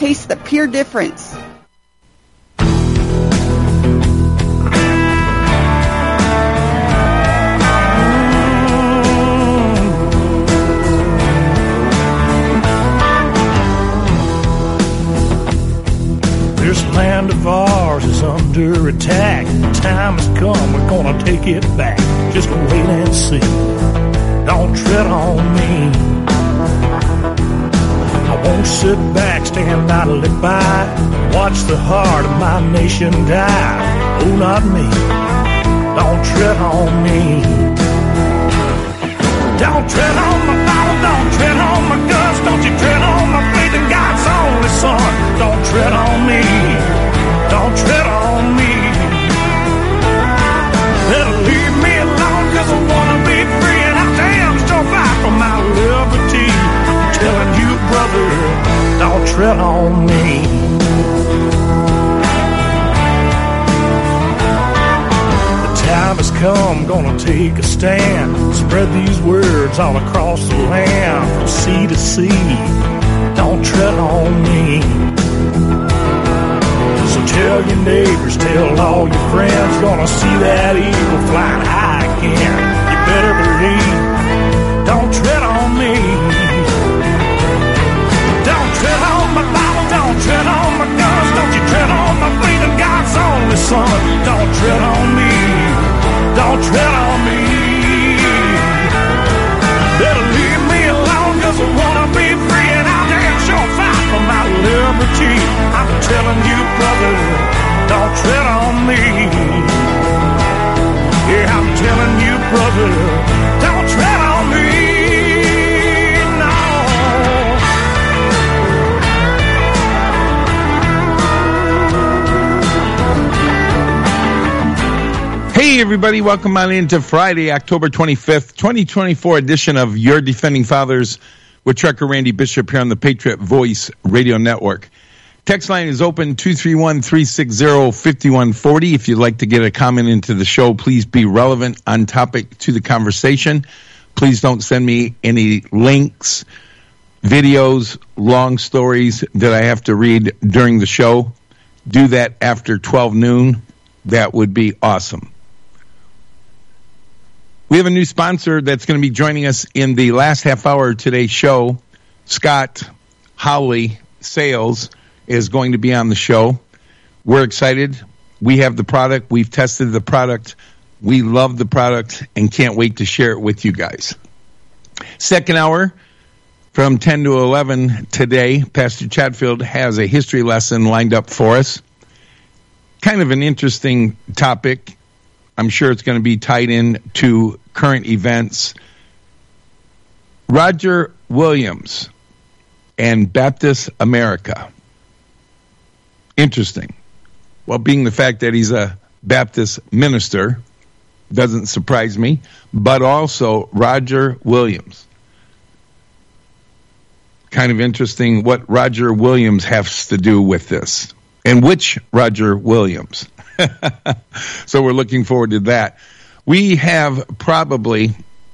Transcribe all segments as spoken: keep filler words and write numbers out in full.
taste the pure difference. This land of ours is under attack. The time has come, we're gonna take it back. Just wait and see. Don't tread on me. I won't sit back, stand idly by, watch the heart of my nation die. Oh, not me. Don't tread on me. Don't tread on my Bible, don't tread on my guns. Don't you tread on my faith in God's only Son. Don't tread on me. Don't tread on me. Better leave me alone, cause I wanna be free, and I damn sure fight for my liberty. I'm telling you, brother, don't tread on me. The time has come, gonna take a stand. Spread these words all across the land, from sea to sea. Don't tread on me. So tell your neighbors, tell all your friends, gonna see that eagle flying high again. You better believe, don't tread on me. Don't tread on my Bible, don't tread on my guns. Don't you tread on my faith in God's only Son. Don't tread on me. Don't tread on me. Better leave me alone, cause I wanna be free, and I'll damn sure fight for my liberty. I'm telling you, brother, don't tread on me. Yeah, I'm telling you, brother, don't tread on me. No. Hey, everybody, welcome on into Friday, October twenty-fifth, twenty twenty-four edition of Your Defending Fathers with Trucker Randy Bishop here on the Patriot Voice Radio Network. Text line is open, two three one, three six zero, five one four zero. If you'd like to get a comment into the show, please be relevant on topic to the conversation. Please don't send me any links, videos, long stories that I have to read during the show. Do that after twelve noon. That would be awesome. We have a new sponsor that's going to be joining us in the last half hour of today's show. Scott Howley Sales is going to be on the show. We're excited. We have the product. We've tested the product. We love the product and can't wait to share it with you guys. Second hour from ten to eleven today, Pastor Chatfield has a history lesson lined up for us. Kind of an interesting topic. I'm sure it's going to be tied in to current events. Roger Williams and Baptist America. Interesting. Well, being the fact that he's a Baptist minister doesn't surprise me, but also Roger Williams. Kind of interesting what Roger Williams has to do with this. And which Roger Williams. So we're looking forward to that. We have probably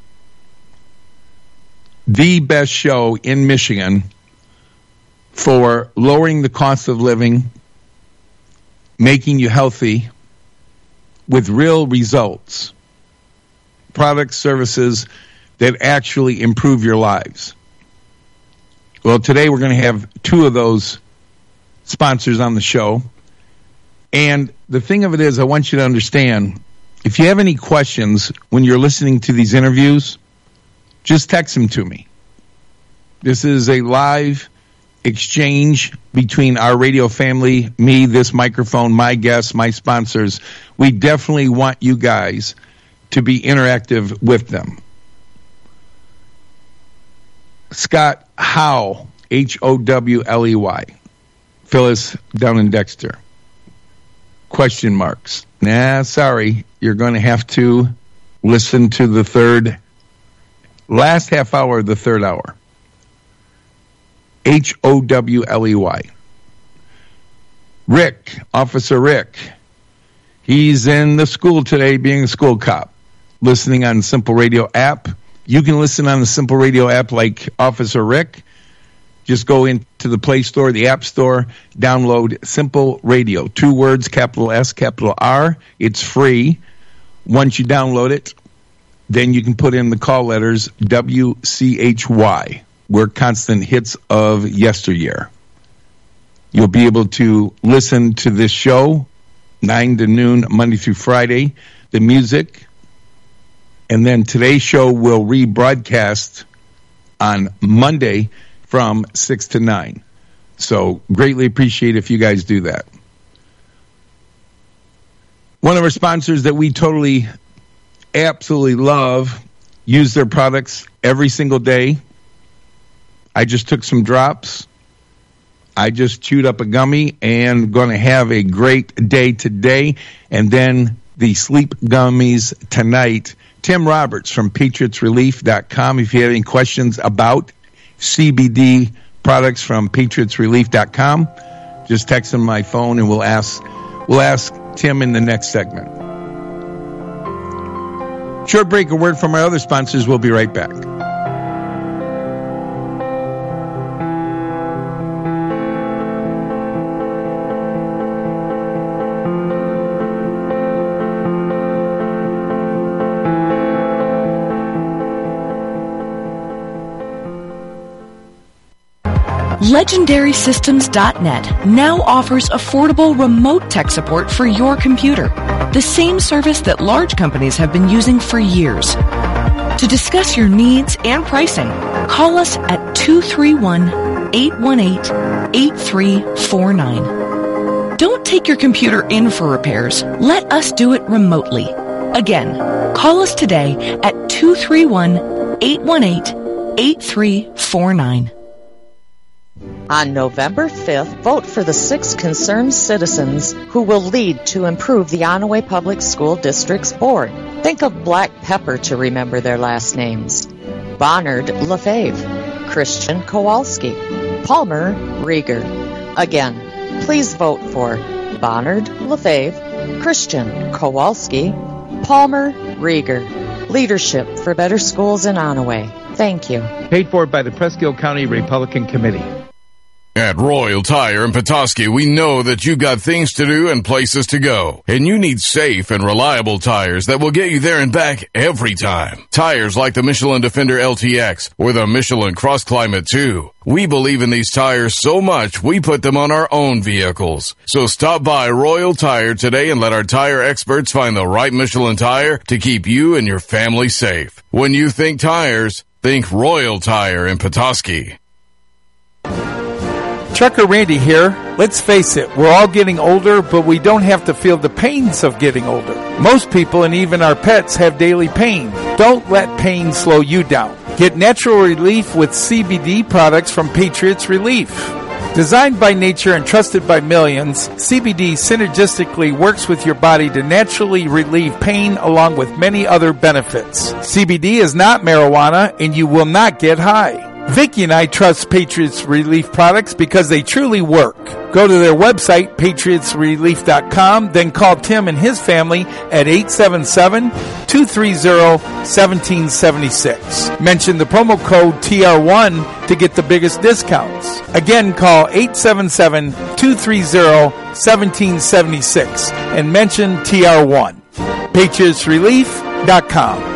the best show in Michigan for lowering the cost of living, making you healthy with real results, products, services that actually improve your lives. Well, today we're going to have two of those sponsors on the show. And the thing of it is, I want you to understand, if you have any questions when you're listening to these interviews, just text them to me. This is a live exchange between our radio family, me, this microphone, my guests, my sponsors. We definitely want you guys to be interactive with them. Scott Howe, H O W L E Y. Phyllis down in Dexter. Question marks. Nah, sorry. You're going to have to listen to the third, last half hour of the third hour. H O W L E Y. Rick, Officer Rick. He's in the school today being a school cop, listening on the Simple Radio app. You can listen on the Simple Radio app like Officer Rick. Just go into the Play Store, the App Store, download Simple Radio. Two words, capital S, capital R. It's free. Once you download it, then you can put in the call letters W C H Y. We're constant hits of yesteryear. You'll be able to listen to this show nine to noon, Monday through Friday, the music, and then today's show will rebroadcast on Monday from six to nine. So greatly appreciate if you guys do that. One of our sponsors that we totally, absolutely love, use their products every single day. I just took some drops. I just chewed up a gummy and going to have a great day today. And then the sleep gummies tonight. Tim Roberts from Patriots Relief dot com. If you have any questions about C B D products from Patriots Relief dot com, just text him my phone and we'll ask, we'll ask Tim in the next segment. Short break, a word from our other sponsors. We'll be right back. Legendary Systems dot net now offers affordable remote tech support for your computer, the same service that large companies have been using for years. To discuss your needs and pricing, call us at two three one, eight one eight, eight three four nine. Don't take your computer in for repairs. Let us do it remotely. Again, call us today at two three one, eight one eight, eight three four nine. On November fifth, vote for the six concerned citizens who will lead to improve the Onaway Public School District's board. Think of black pepper to remember their last names. Bonnard Lefebvre, Christian Kowalski, Palmer Rieger. Again, please vote for Bonnard Lefebvre, Christian Kowalski, Palmer Rieger. Leadership for better schools in Onaway. Thank you. Paid for by the Presque County Republican Committee. At Royal Tire in Petoskey, we know that you've got things to do and places to go, and you need safe and reliable tires that will get you there and back every time. Tires like the Michelin Defender L T X or the Michelin Cross Climate two. We believe in these tires so much, we put them on our own vehicles. So stop by Royal Tire today and let our tire experts find the right Michelin tire to keep you and your family safe. When you think tires, think Royal Tire in Petoskey. Trucker Randy here. Let's face it, we're all getting older, but we don't have to feel the pains of getting older. Most people and even our pets have daily pain. Don't let pain slow you down. Get natural relief with C B D products from Patriots Relief. Designed by nature and trusted by millions, C B D synergistically works with your body to naturally relieve pain along with many other benefits. C B D is not marijuana and you will not get high. Vicki and I trust Patriots Relief products because they truly work. Go to their website, Patriots Relief dot com, then call Tim and his family at eight seven seven, two three zero, one seven seven six. Mention the promo code T R one to get the biggest discounts. Again, call eight seven seven, two three zero, one seven seven six and mention T R one. Patriots Relief dot com.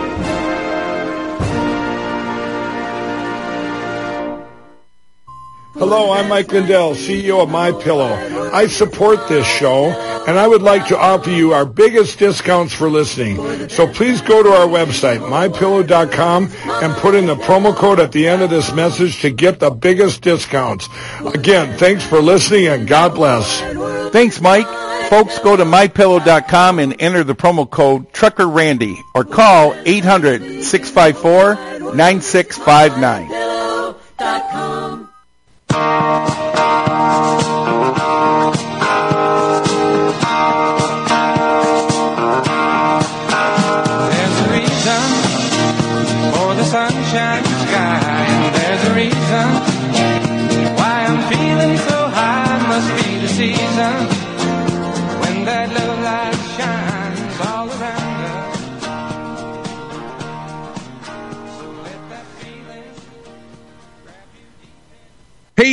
Hello, I'm Mike Lindell, C E O of MyPillow. I support this show, and I would like to offer you our biggest discounts for listening. So please go to our website, my pillow dot com, and put in the promo code at the end of this message to get the biggest discounts. Again, thanks for listening, and God bless. Thanks, Mike. Folks, go to my pillow dot com and enter the promo code Trucker Randy or call eight hundred, six five four, nine six five nine.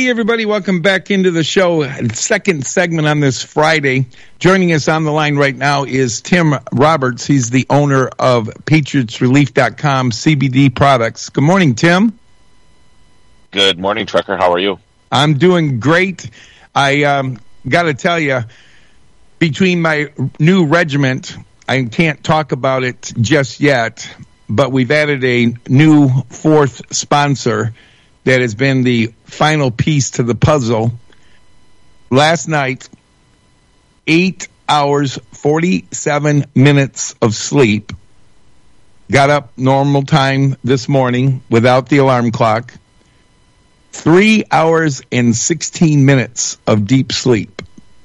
Hey, everybody. Welcome back into the show. Second segment on this Friday. Joining us on the line right now is Tim Roberts. He's the owner of Patriots Relief dot com C B D products. Good morning, Tim. Good morning, Trucker. How are you? I'm doing great. I um, got to tell you, between my new regiment, I can't talk about it just yet, but we've added a new fourth sponsor that has been the final piece to the puzzle. Last night, eight hours, forty-seven minutes of sleep. Got up normal time this morning without the alarm clock. Three hours and sixteen minutes of deep sleep.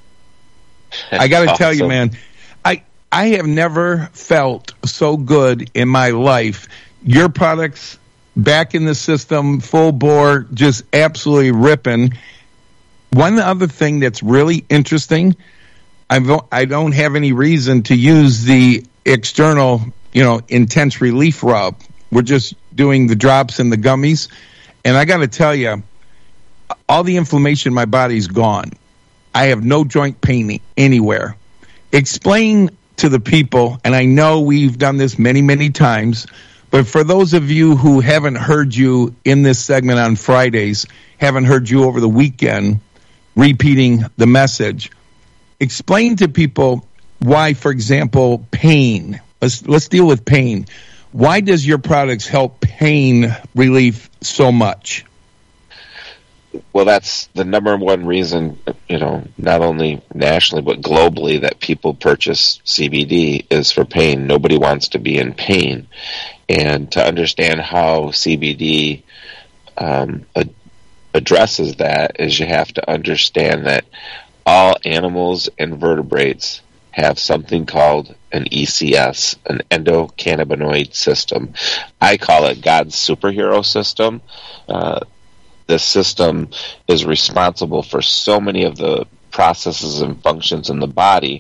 I got to awesome. tell you, man, I I have never felt so good in my life. Your products back in the system, full bore, just absolutely ripping. One other thing that's really interesting, I don't, I don't have any reason to use the external, you know, intense relief rub. We're just doing the drops and the gummies. And I got to tell you, all the inflammation in my body's gone. I have no joint pain anywhere. Explain to the people, and I know we've done this many, many times, but for those of you who haven't heard you in this segment on Fridays, haven't heard you over the weekend repeating the message, explain to people why, for example, pain. Let's let's deal with pain. Why does your products help pain relief so much? Well, that's the number one reason, you know, not only nationally but globally, that people purchase C B D is for pain. Nobody wants to be in pain. And to understand how C B D um, ad- addresses that is you have to understand that all animals and vertebrates have something called an E C S, an endocannabinoid system. I call it God's superhero system. Uh, this system is responsible for so many of the processes and functions in the body,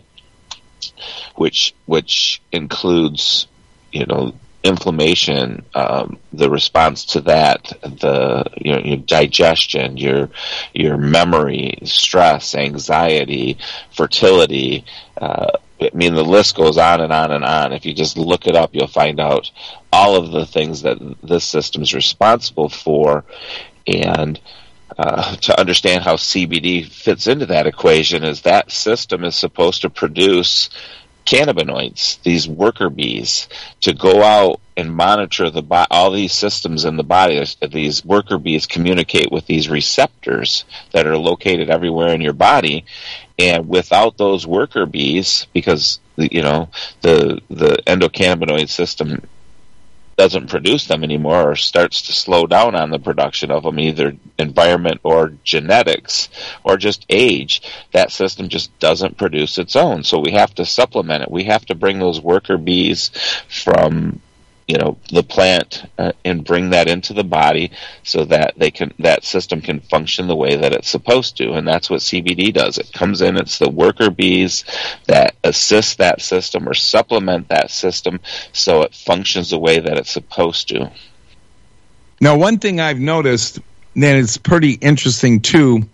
which which includes, you know, inflammation, um, the response to that, the you know, your digestion, your your memory, stress, anxiety, fertility. Uh, I mean, the list goes on and on and on. If you just look it up, you'll find out all of the things that this system is responsible for. And uh, to understand how C B D fits into that equation is that system is supposed to produce cannabinoids, these worker bees, to go out and monitor the bo- all these systems in the body. These worker bees communicate with these receptors that are located everywhere in your body, and without those worker bees, because you know the the endocannabinoid system doesn't produce them anymore or starts to slow down on the production of them, either environment or genetics or just age, that system just doesn't produce its own. So we have to supplement it. We have to bring those worker bees from, you know, the plant uh, and bring that into the body so that they can, that system can function the way that it's supposed to. And that's what C B D does. It comes in, it's the worker bees that assist that system or supplement that system so it functions the way that it's supposed to. Now, one thing I've noticed that is pretty interesting too,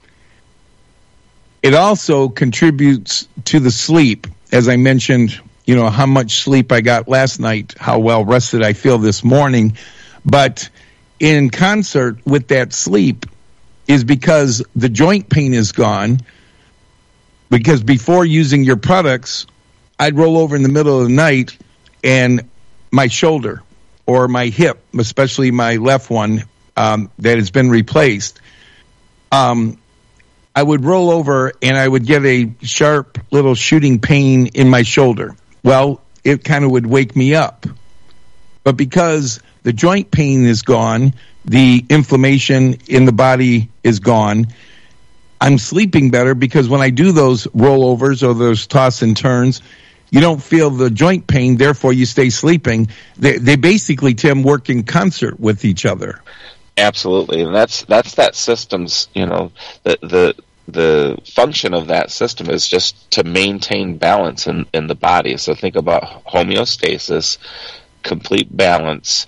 it also contributes to the sleep, as I mentioned. You know, how much sleep I got last night, how well rested I feel this morning. But in concert with that sleep is because the joint pain is gone. Because before using your products, I'd roll over in the middle of the night and my shoulder or my hip, especially my left one um, that has been replaced, um, I would roll over and I would get a sharp little shooting pain in my shoulder. Well, it kind of would wake me up. But because the joint pain is gone, the inflammation in the body is gone, I'm sleeping better because when I do those rollovers or those toss and turns, you don't feel the joint pain, therefore you stay sleeping. They, they basically, Tim, work in concert with each other. Absolutely. And that's that's that system's, you know, the the the function of that system is just to maintain balance in, in the body. So think about homeostasis, complete balance,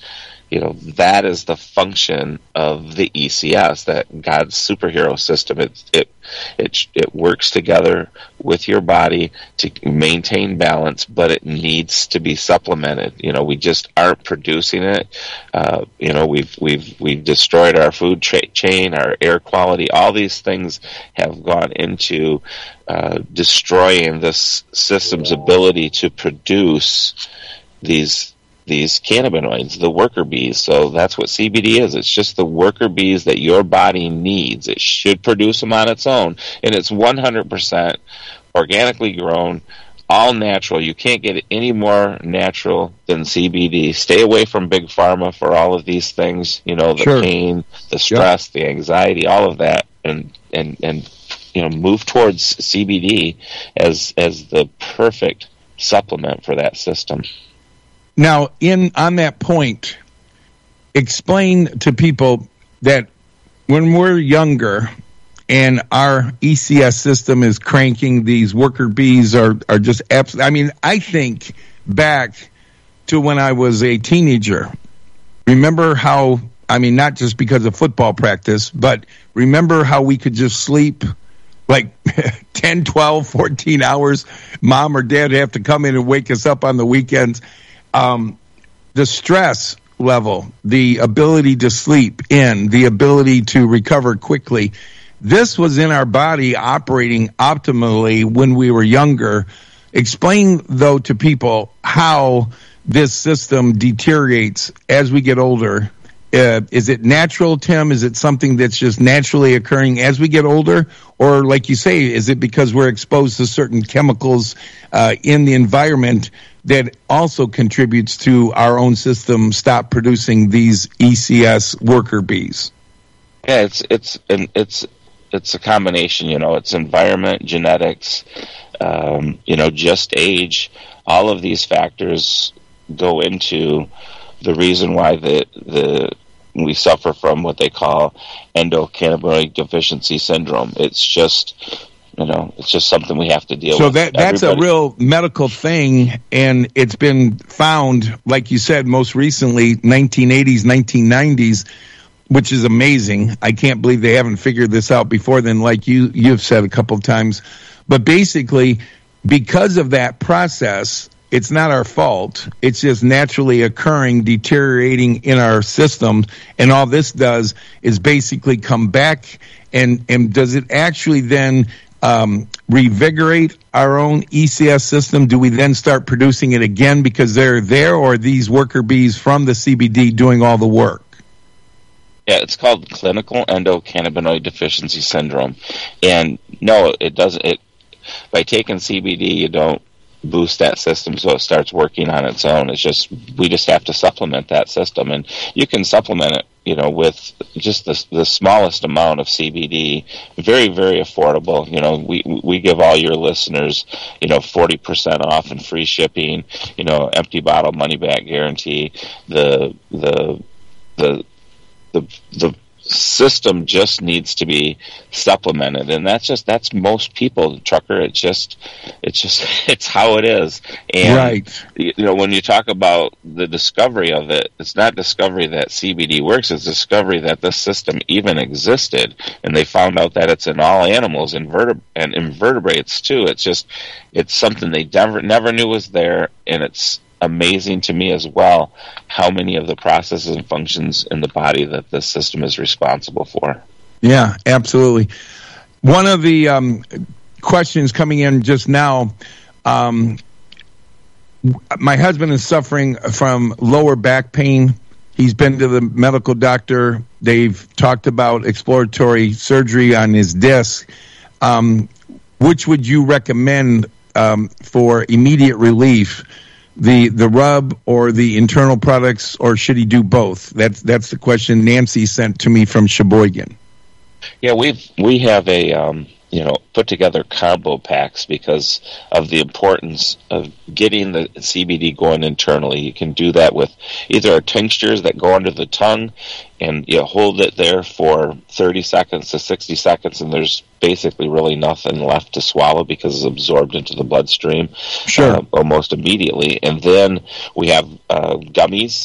you know, that is the function of the E C S, that God's superhero system. It it it it works together with your body to maintain balance, but it needs to be supplemented. You know, we just aren't producing it. Uh, you know, we've we've we've destroyed our food tra- chain, our air quality. All these things have gone into uh, destroying this system's ability to produce these these cannabinoids, the worker bees. So that's what C B D is. It's just the worker bees that your body needs. It should produce them on its own, and it's one hundred percent organically grown, all natural. You can't get it any more natural than C B D. Stay away from big pharma for all of these things, you know, the Sure. pain, the stress, the anxiety, all of that, and and and you know, move towards C B D as as the perfect supplement for that system. Now, in on that point, explain to people that when we're younger and our E C S system is cranking, these worker bees are, are just absolutely... I mean, I think back to when I was a teenager. Remember how, I mean, not just because of football practice, but remember how we could just sleep like ten, twelve, fourteen hours. Mom or dad have to come in and wake us up on the weekends. Um, the stress level, the ability to sleep in, the ability to recover quickly. This was in our body operating optimally when we were younger. Explain, though, to people how this system deteriorates as we get older. Uh, is it natural, Tim? Is it something that's just naturally occurring as we get older? Or, like you say, is it because we're exposed to certain chemicals uh, in the environment that also contributes to our own system stop producing these E C S worker bees? Yeah, it's it's and it's it's a combination. You know, it's environment, genetics, um, you know, just age. All of these factors go into the reason why the the we suffer from what they call endocannabinoid deficiency syndrome. It's just, you know, it's just something we have to deal so with. So that that's Everybody. a real medical thing, and it's been found, like you said, most recently, nineteen eighties, nineteen nineties, which is amazing. I can't believe they haven't figured this out before then, like you, you've said a couple of times. But basically, because of that process, it's not our fault. It's just naturally occurring, deteriorating in our system. And all this does is basically come back. And, and does it actually then um, revigorate our own E C S system? Do we then start producing it again because they're there, or are these worker bees from the C B D doing all the work? Yeah, it's called clinical endocannabinoid deficiency syndrome. And no, it doesn't. It, by taking C B D, you don't boost that system so it starts working on its own. It's just, we just have to supplement that system, and you can supplement it, you know, with just the, the smallest amount of C B D. Very, very affordable. You know, we we give all your listeners, you know, forty percent off and free shipping. You know, empty bottle money back guarantee. The the the the the system just needs to be supplemented, and that's just that's most people, Trucker. It's just it's just it's how it is. And right. You know, when you talk about the discovery of it, it's not discovery that C B D works, it's discovery that this system even existed, and they found out that it's in all animals and vertebra- and invertebrates too. It's just it's something they never never knew was there, and it's amazing to me as well how many of the processes and functions in the body that this system is responsible for. Yeah, absolutely. One of the um, questions coming in just now, um, my husband is suffering from lower back pain. He's been to the medical doctor. They've talked about exploratory surgery on his disc. Um, which would you recommend um, for immediate relief? The the rub or the internal products, or should he do both? That's that's the question Nancy sent to me from Sheboygan. Yeah, we've we have a um, you know put together combo packs because of the importance of getting the C B D going internally. You can do that with either tinctures that go under the tongue, and you hold it there for thirty seconds to sixty seconds, and there's basically really nothing left to swallow because it's absorbed into the bloodstream sure. uh, almost immediately. And then we have uh, gummies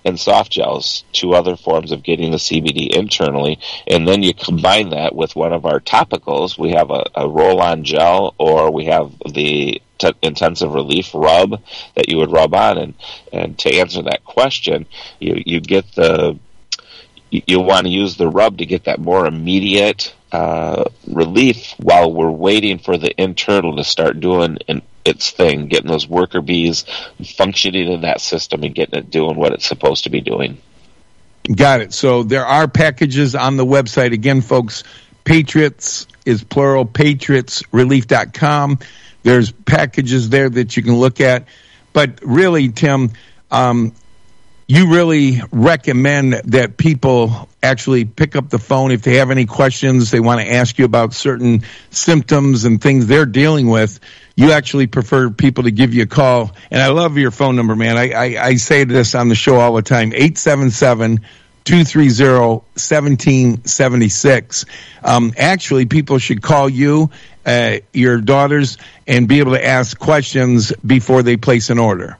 and soft gels, two other forms of getting the C B D internally, and then you combine that with one of our topicals. We have a, a roll-on gel, or we have the t- intensive relief rub that you would rub on, and, and to answer that question, you, you get the, you, you want to use the rub to get that more immediate uh, relief while we're waiting for the internal to start doing an its thing, getting those worker bees functioning in that system and getting it doing what it's supposed to be doing. Got it. So there are packages on the website. Again, folks, Patriots is plural, patriots relief dot com. There's packages there that you can look at. But really, Tim, um, you really recommend that people actually pick up the phone if they have any questions, they want to ask you about certain symptoms and things they're dealing with. You actually prefer people to give you a call. And I love your phone number, man. I, I, I say this on the show all the time, eight seven seven, two three zero, one seven seven six. Um, actually, people should call you, uh, your daughters, and be able to ask questions before they place an order.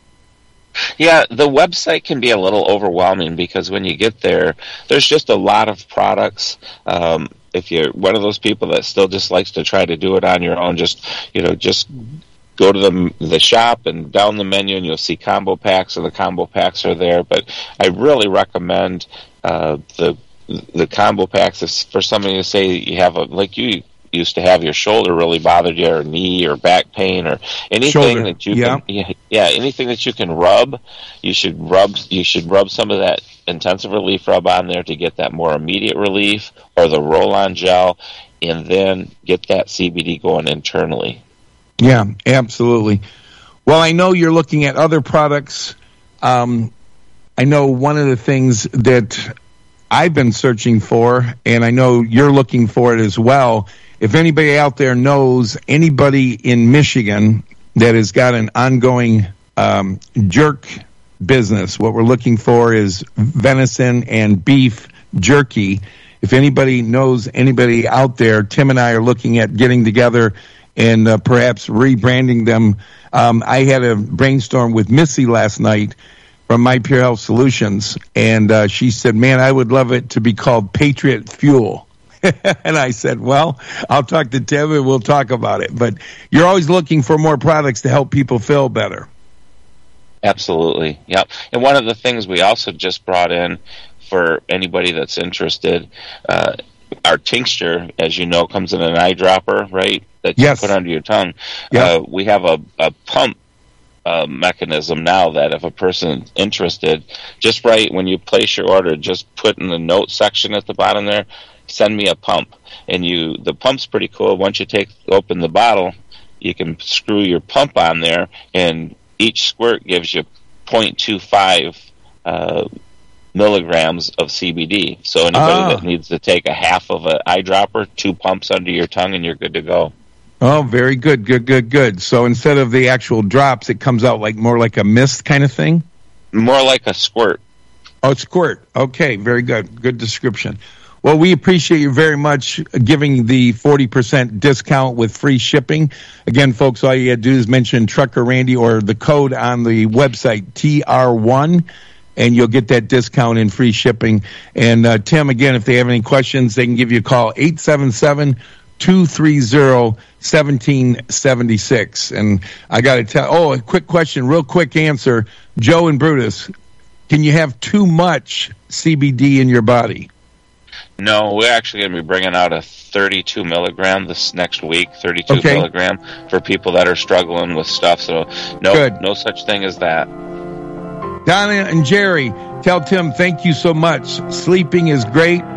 Yeah, the website can be a little overwhelming because when you get there, there's just a lot of products. Um, if you're one of those people that still just likes to try to do it on your own, just, you know, just go to the the shop and down the menu and you'll see combo packs, and the combo packs are there. But I really recommend uh, the the combo packs if, for somebody to say you have a, like you used to have your shoulder really bothered you, or knee or back pain, or anything shoulder. that you yeah. can yeah anything that you can rub, you should rub you should rub some of that intensive relief rub on there to get that more immediate relief, or the roll-on gel, and then get that C B D going internally. Yeah, absolutely. Well, I know you're looking at other products. Um, I know one of the things that I've been searching for, and I know you're looking for it as well. If anybody out there knows anybody in Michigan that has got an ongoing um, jerk business, what we're looking for is venison and beef jerky. If anybody knows anybody out there, Tim and I are looking at getting together and uh, perhaps rebranding them. Um, I had a brainstorm with Missy last night from My Pure Health Solutions, and uh, she said, man, I would love it to be called Patriot Fuel. And I said, well, I'll talk to Tim and we'll talk about it. But you're always looking for more products to help people feel better. Absolutely, yep. And one of the things we also just brought in for anybody that's interested, uh, our tincture, as you know, comes in an eyedropper, right, that you yes. put under your tongue. Yep. Uh, we have a, a pump uh, mechanism now that if a person's interested, just right when you place your order, just put in the note section at the bottom there, send me a pump. And you, the pump's pretty cool. Once you take open the bottle, you can screw your pump on there, and each squirt gives you zero point two five uh, milligrams of C B D. So anybody ah. that needs to take a half of an eyedropper, two pumps under your tongue, and you're good to go. Oh, very good, good, good, good. So instead of the actual drops, it comes out like more like a mist kind of thing? More like a squirt. Oh, squirt. Okay, very good. Good description. Well, we appreciate you very much giving the forty percent discount with free shipping. Again, folks, all you got to do is mention Trucker Randy or the code on the website, T R one, and you'll get that discount and free shipping. And uh, Tim, again, if they have any questions, they can give you a call, eight seven seven, two three zero, one seven seven six. And I got to tell, oh, a quick question, real quick answer. Joe and Brutus, can you have too much C B D in your body? No, we're actually going to be bringing out a thirty-two milligram this next week, thirty-two okay. milligram for people that are struggling with stuff. So no, Good. no such thing as that. Donna and Jerry, tell Tim thank you so much. Sleeping is great.